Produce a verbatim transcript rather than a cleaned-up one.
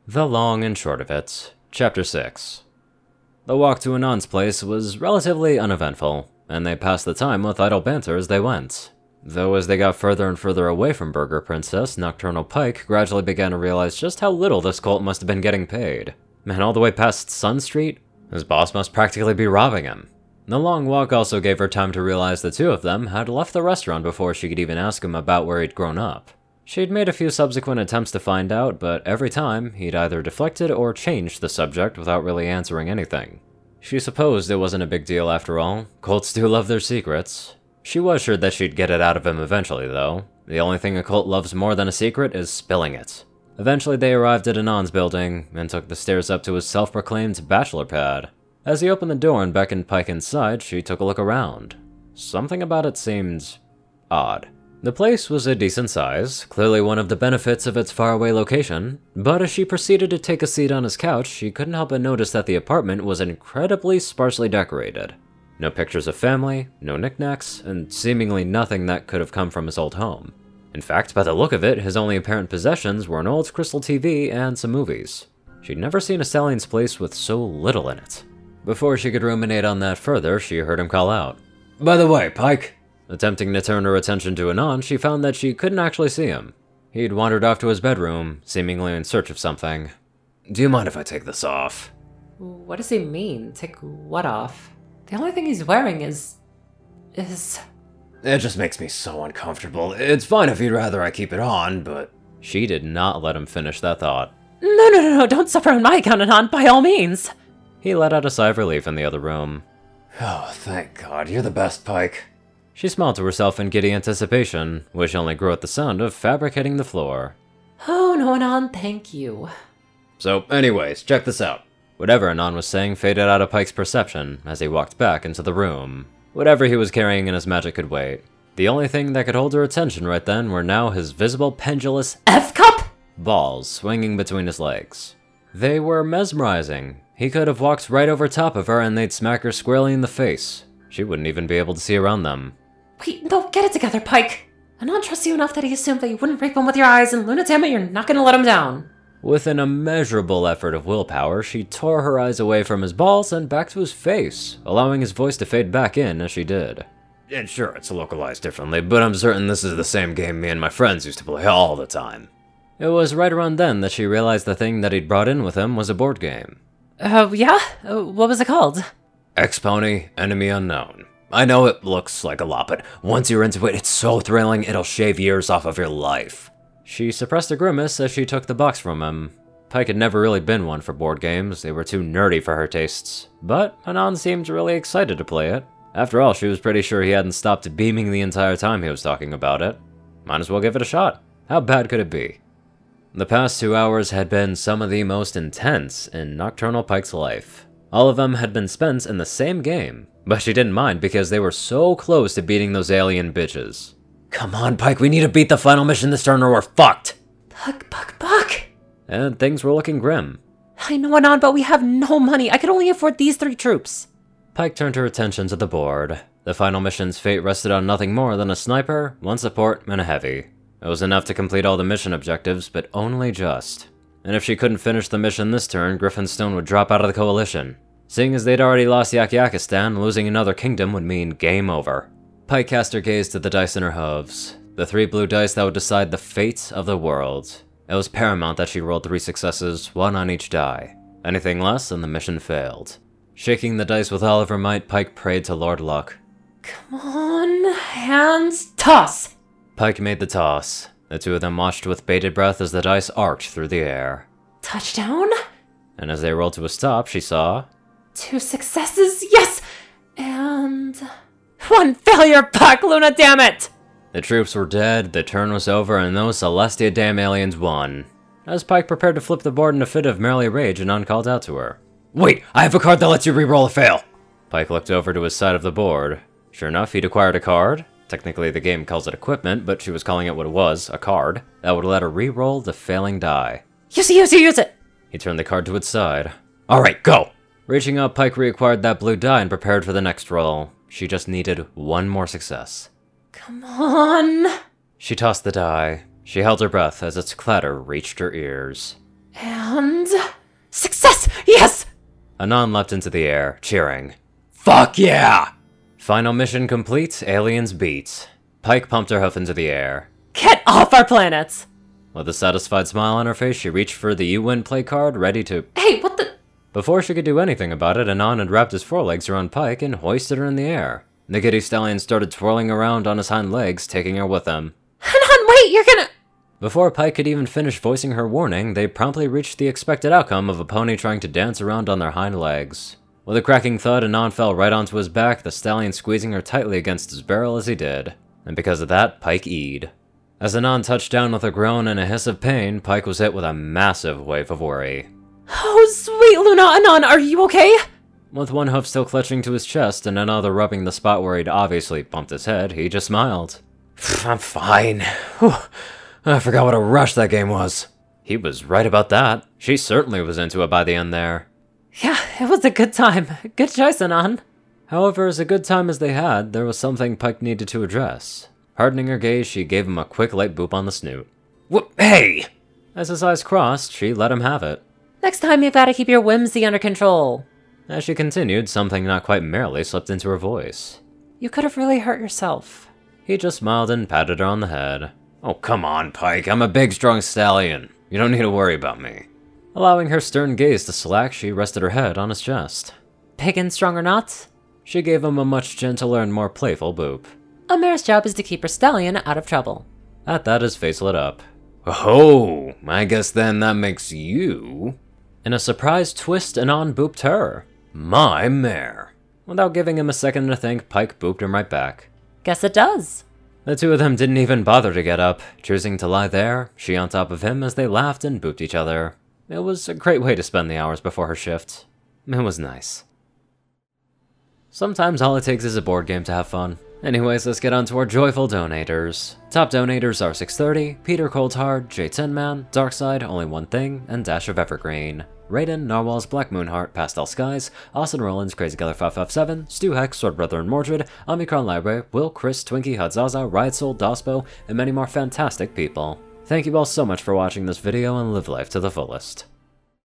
The long and short of it. Chapter six. The walk to Anand's place was relatively uneventful, and they passed the time with idle banter as they went. Though as they got further and further away from Burger Princess, Nocturnal Pike gradually began to realize just how little this cult must have been getting paid. Man, all the way past Sun Street? His boss must practically be robbing him. The long walk also gave her time to realize the two of them had left the restaurant before she could even ask him about where he'd grown up. She'd made a few subsequent attempts to find out, but every time, he'd either deflected or changed the subject without really answering anything. She supposed it wasn't a big deal after all. Cults do love their secrets. She was sure that she'd get it out of him eventually, though. The only thing a cult loves more than a secret is spilling it. Eventually they arrived at Anand's building, and took the stairs up to his self-proclaimed bachelor pad. As he opened the door and beckoned Pike inside, she took a look around. Something about it seemed odd. The place was a decent size, clearly one of the benefits of its faraway location, but as she proceeded to take a seat on his couch, she couldn't help but notice that the apartment was incredibly sparsely decorated. No pictures of family, no knickknacks, and seemingly nothing that could have come from his old home. In fact, by the look of it, his only apparent possessions were an old crystal T V and some movies. She'd never seen a stallion's place with so little in it. Before she could ruminate on that further, she heard him call out, "By the way, Pike!" Attempting to turn her attention to Anand, she found that she couldn't actually see him. He'd wandered off to his bedroom, seemingly in search of something. "Do you mind if I take this off?" What does he mean? Take what off? The only thing he's wearing is... is... It just makes me so uncomfortable. It's fine if you'd rather I keep it on, but... She did not let him finish that thought. No, no, no, no, don't suffer on my account, Anand, by all means! He let out a sigh of relief in the other room. "Oh, thank God, you're the best, Pike." She smiled to herself in giddy anticipation, which only grew at the sound of fabric hitting the floor. Oh, no, Anand, thank you. So, anyways, check this out. Whatever Anand was saying faded out of Pike's perception as he walked back into the room. Whatever he was carrying in his magic could wait. The only thing that could hold her attention right then were now his visible pendulous F-cup balls swinging between his legs. They were mesmerizing. He could have walked right over top of her and they'd smack her squarely in the face. She wouldn't even be able to see around them. Wait, no, get it together, Pike! Anand trusts you enough that he assumed that you wouldn't rape him with your eyes, and Luna, damn it, you're not gonna let him down. With an immeasurable effort of willpower, she tore her eyes away from his balls and back to his face, allowing his voice to fade back in as she did. And sure, it's localized differently, but I'm certain this is the same game me and my friends used to play all the time. It was right around then that she realized the thing that he'd brought in with him was a board game. Uh, yeah? Uh, what was it called? X-Pony, Enemy Unknown. I know it looks like a lot, but once you're into it, it's so thrilling it'll shave years off of your life. She suppressed a grimace as she took the box from him. Pike had never really been one for board games, they were too nerdy for her tastes. But Anand seemed really excited to play it. After all, she was pretty sure he hadn't stopped beaming the entire time he was talking about it. Might as well give it a shot. How bad could it be? The past two hours had been some of the most intense in Nocturnal Pike's life. All of them had been spent in the same game, but she didn't mind because they were so close to beating those alien bitches. Come on, Pike, we need to beat the final mission this turn or we're fucked! Puck, Puck, Puck! And things were looking grim. I know, Anand, but we have no money. I could only afford these three troops. Pike turned her attention to the board. The final mission's fate rested on nothing more than a sniper, one support, and a heavy. It was enough to complete all the mission objectives, but only just. And if she couldn't finish the mission this turn, Griffinstone would drop out of the coalition. Seeing as they'd already lost Yak-Yakistan, losing another kingdom would mean game over. Pike cast her gaze to the dice in her hooves, the three blue dice that would decide the fate of the world. It was paramount that she rolled three successes, one on each die. Anything less and the mission failed. Shaking the dice with all of her might, Pike prayed to Lord Luck. Come on, hands, toss! Pike made the toss. The two of them watched with bated breath as the dice arced through the air. Touchdown? And as they rolled to a stop, she saw... Two successes, yes! And... one failure, Puck, Luna, damn it! The troops were dead, the turn was over, and those Celestia damn aliens won. As Pike prepared to flip the board in a fit of merry rage, Anand called out to her. Wait, I have a card that lets you re-roll a fail! Pike looked over to his side of the board. Sure enough, he'd acquired a card. Technically, the game calls it equipment, but she was calling it what it was, a card, that would let her re-roll the failing die. Use it, use it, use it! He turned the card to its side. Alright, go! Reaching up, Pike reacquired that blue die and prepared for the next roll. She just needed one more success. Come on! She tossed the die. She held her breath as its clatter reached her ears. And... Anon leapt into the air, cheering. Fuck yeah! Final mission complete, aliens beat. Pike pumped her hoof into the air. Get off our planet! With a satisfied smile on her face, she reached for the You Win play card, ready to- Hey, what the- Before she could do anything about it, Anon had wrapped his forelegs around Pike and hoisted her in the air. The giddy stallion started twirling around on his hind legs, taking her with him. Anon, wait, you're gonna- Before Pike could even finish voicing her warning, they promptly reached the expected outcome of a pony trying to dance around on their hind legs. With a cracking thud, Anon fell right onto his back, the stallion squeezing her tightly against his barrel as he did. And because of that, Pike E'd. As Anon touched down with a groan and a hiss of pain, Pike was hit with a massive wave of worry. Oh, sweet Luna, Anon, are you okay? With one hoof still clutching to his chest and another rubbing the spot where he'd obviously bumped his head, he just smiled. I'm fine. Whew. I forgot what a rush that game was. He was right about that. She certainly was into it by the end there. Yeah, it was a good time. Good choice, Anon. However, as a good time as they had, there was something Pike needed to address. Hardening her gaze, she gave him a quick light boop on the snoot. Wh- hey! As his eyes crossed, she let him have it. Next time you've got to keep your whimsy under control. As she continued, something not quite merrily slipped into her voice. You could have really hurt yourself. He just smiled and patted her on the head. Oh, come on, Pike. I'm a big, strong stallion. You don't need to worry about me. Allowing her stern gaze to slack, she rested her head on his chest. Big and strong or not? She gave him a much gentler and more playful boop. A mare's job is to keep her stallion out of trouble. At that, his face lit up. Oh, I guess then that makes you... In a surprise twist, Anon booped her. My mare. Without giving him a second to think, Pike booped him right back. Guess it does. The two of them didn't even bother to get up, choosing to lie there, she on top of him as they laughed and booped each other. It was a great way to spend the hours before her shift. It was nice. Sometimes all it takes is a board game to have fun. Anyways, let's get on to our joyful donators. Top donators are six thirty, Peter Coldhard, J Tin Man, Darkside, Only One Thing, and Dash of Evergreen. Raiden, Narwhals, Black Moonheart, Pastel Skies, Austin Rollins, Crazy Killer five five seven, Stu Hex, Sword Brother and Mordred, Omicron Library, Will, Chris, Twinkie, Hadzaza, Riot Soul, Dospo, and many more fantastic people. Thank you all so much for watching this video and live life to the fullest.